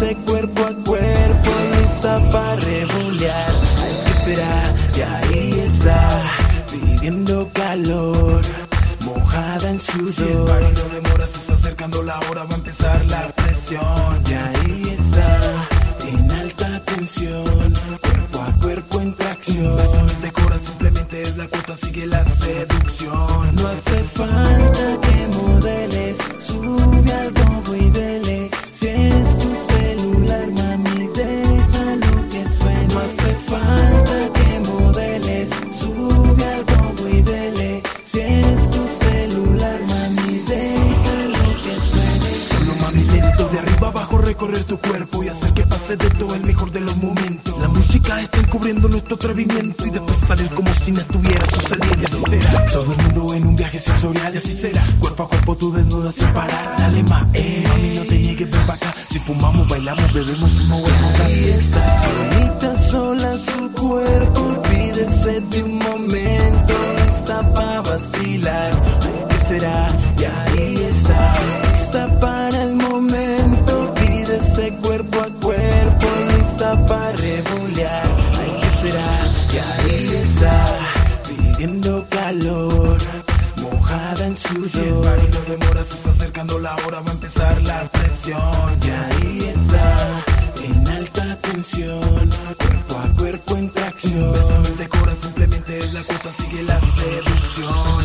pídese cuerpo a cuerpo, lista para revolear. Ay, ¿qué será? Y ahí está, pidiendo calor, mojada en sudor. Si el party no demora, se está acercando la hora, va a empezar la presión. Y ahí está, en alta tensión, cuerpo a cuerpo en tracción. Beso no es decora, simplemente es la cuota, sigue la seducción. No hace falta que modeles, sube al bombo y dele. Si es tu celular, mami, déjalo que suene. No hace falta que modeles, sube al bombo y dele. Si es tu celular, mami, déjalo que suene. Solo mami lento, de arriba abajo recorrer tu cuerpo y hacer que pase de todo el mejor de los momentos. La música está encubriendo nuestro atrevimiento y después salir como si no estuviera sucediendo. Así será, todo el mundo en un viaje sensorial y así será. Cuerpo a cuerpo tú desnuda sin parar. Dale más, mami no te niegues, ven pa' acá. Si fumamos, bailamos, bebemos, no volvemos. Ahí está, bonita sola su cuerpo, olvídese de un momento, está pa' vacilar. Ay, ¿qué será? Y ahí está para el momento, pídese cuerpo a cuerpo, lista para revolear. Ay, ¿qué será? Y ahí está, pidiendo calor, mojada en sudor. Si el party no demora, se está acercando la hora, va a empezar la presión. Y ahí está, en alta tensión, cuerpo a cuerpo en tracción. Beso no es decora, simplemente es la cosa, sigue la seducción.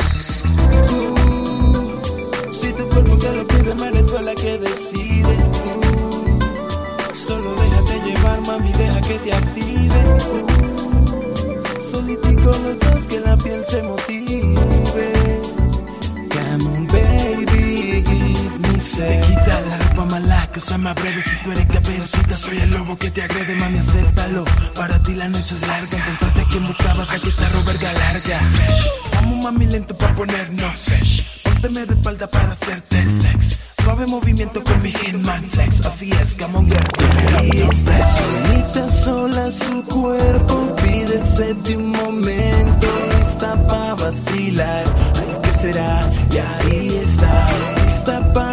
Si tu cuerpo te lo pide, madre, tú la que decide. Solo déjate llevar, mami, deja que te active. Solitico los dos, que la piel se motive. Come on, baby, give me Te sex. quita la ropa mala, cosa más breve. Si tú eres caperucita, soy el lobo que te agrede. Mami, acéptalo, para ti la noche es larga. Encontraste quien buscabas, aquí está Roberga larga. Vamos mami lento pa' ponernos fresh. Pónteme de espalda para hacerte el sex. Suave movimiento con mi Hitman sex. Así es, come on girl, give it up, no flex. Bonita sola su cuerpo, pídese de un momento, lista pa' vacilar. Ay, ¿qué será? Y ahí está, lista pa'